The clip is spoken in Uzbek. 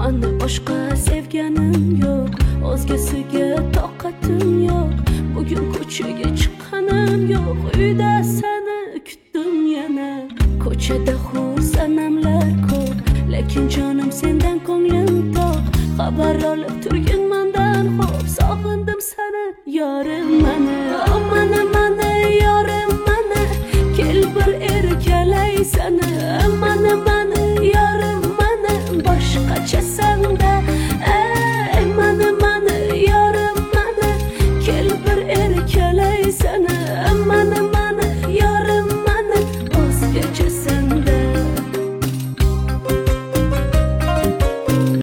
mani boshqa sevganim yo'q, o'zgasiga toqatim yo'q. Bugun ko'chaga chiqqanim yo'q, uyda seni kutdim yana. Ko'chada sanamlar ko'p, lekin jonim sendan ko'nglim to'q. Xabar olib